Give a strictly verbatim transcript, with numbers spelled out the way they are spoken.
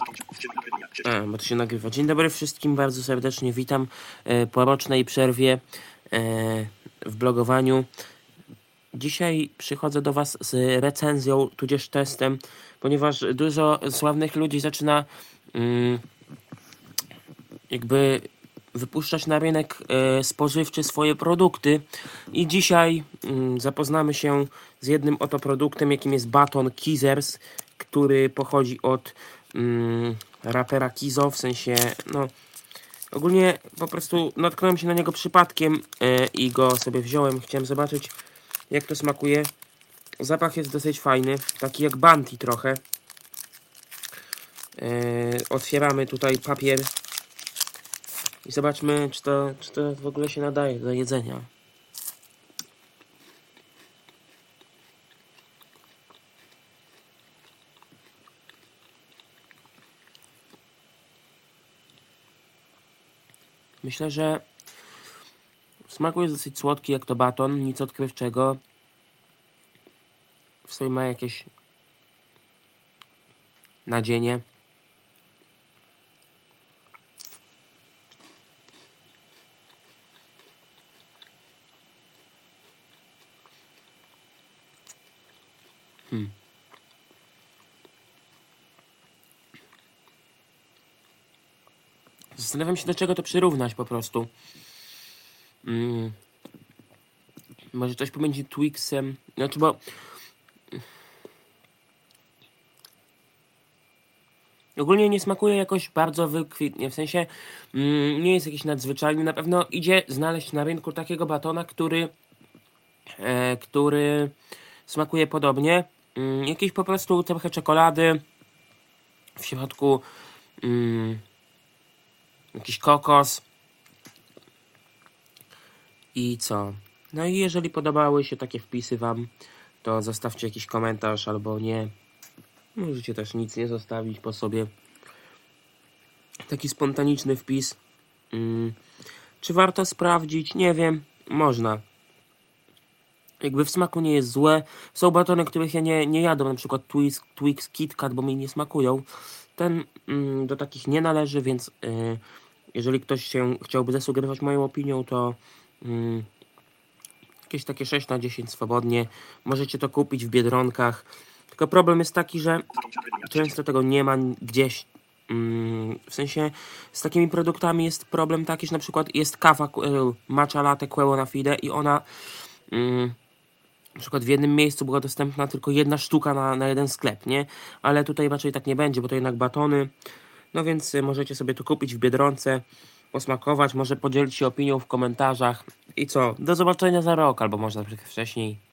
A, bo to się nagrywa. Dzień dobry wszystkim, bardzo serdecznie witam e, po rocznej przerwie e, w blogowaniu. Dzisiaj przychodzę do Was z recenzją, tudzież testem, ponieważ dużo sławnych ludzi zaczyna mm, jakby wypuszczać na rynek e, spożywczy swoje produkty i dzisiaj mm, zapoznamy się z jednym oto produktem, jakim jest baton Kizzers, który pochodzi od mm, rapera Kizo, w sensie, no ogólnie po prostu natknąłem się na niego przypadkiem e, i go sobie wziąłem. Chciałem zobaczyć, jak to smakuje. Zapach jest dosyć fajny, taki jak Bounty trochę. E, otwieramy tutaj papier i zobaczmy, czy to, czy to w ogóle się nadaje do jedzenia. Myślę, że smaku jest dosyć słodki jak to baton, nic odkrywczego. W sobie ma jakieś nadzienie. Hmm. Zastanawiam się, do czego to przyrównać po prostu. Mm. Może coś pomiędzy Twixem. Znaczy, bo ogólnie nie smakuje jakoś bardzo wykwitnie. W sensie mm, nie jest jakiś nadzwyczajny. Na pewno idzie znaleźć na rynku takiego batona, który e, który smakuje podobnie. Mm, jakiś po prostu trochę czekolady. W środku mm, jakiś kokos. I co? No i jeżeli podobały się takie wpisy Wam, to zostawcie jakiś komentarz albo nie. Możecie też nic nie zostawić po sobie. Taki spontaniczny wpis. Hmm. Czy warto sprawdzić? Nie wiem. Można. Jakby w smaku nie jest złe. Są batony, których ja nie, nie jadłem. Na przykład Twix, Twix KitKat, bo mi nie smakują. Ten mm, do takich nie należy, więc yy, jeżeli ktoś się chciałby zasugerować moją opinią, to yy, jakieś takie sześć na dziesięć swobodnie. Możecie to kupić w Biedronkach. Tylko problem jest taki, że często tego nie ma gdzieś. Mm, w sensie z takimi produktami jest problem taki, że na przykład jest kawa y, matcha latte Quello na fide i ona mm, na przykład w jednym miejscu była dostępna tylko jedna sztuka na, na jeden sklep, nie? Ale tutaj raczej tak nie będzie, bo to jednak batony. No więc y, możecie sobie to kupić w Biedronce, posmakować, może podzielić się opinią w komentarzach. I co? Do zobaczenia za rok, albo może na przykład wcześniej.